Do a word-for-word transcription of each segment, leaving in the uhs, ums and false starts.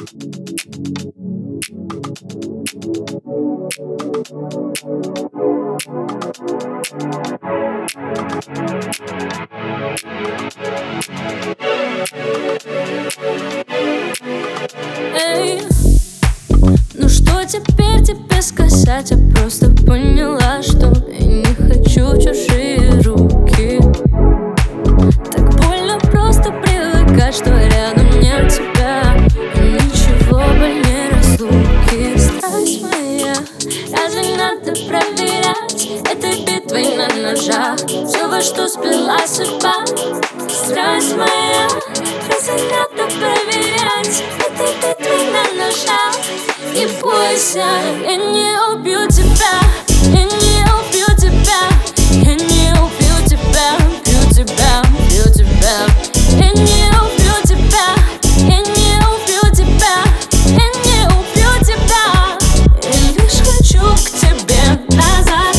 Эй, ну что теперь тебе сказать? Я просто поняла, что я не хочу в чужие руки. Так больно просто привыкать, что рядом нет тебя, и ничего больнее разлуки. Страсть моя, разве надо проверять этой битвой на ножах все, во что сплела судьба? Страсть моя, разве надо проверять этой битвой на ножах? Не бойся, я не убью тебя, я не убью тебя, я не убью тебя, убью тебя, убью тебя. Я не убью тебя, я не убью тебя, я не убью тебя. Я лишь хочу к тебе назад.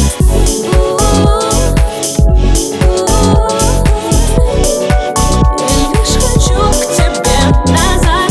Я лишь хочу к тебе назад.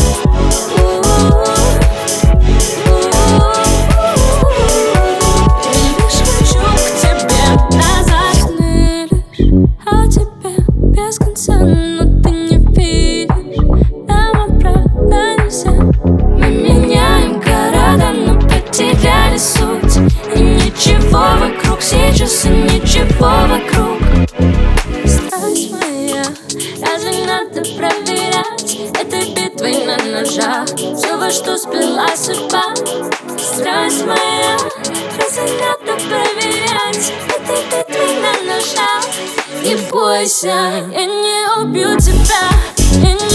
Я лишь хочу к тебе назад. Сны лишь о тебе без конца, но ты не видишь, нам обратно нельзя. Мы меняем города, но потеряли суть, и ничего вокруг сейчас, и ничего вокруг. Страсть моя, разве надо проверять этой битвой на ножах все, во что сплела судьба? Страсть моя, разве надо проверять этой битвой на ножах? Не бойся, я не убью тебя, я не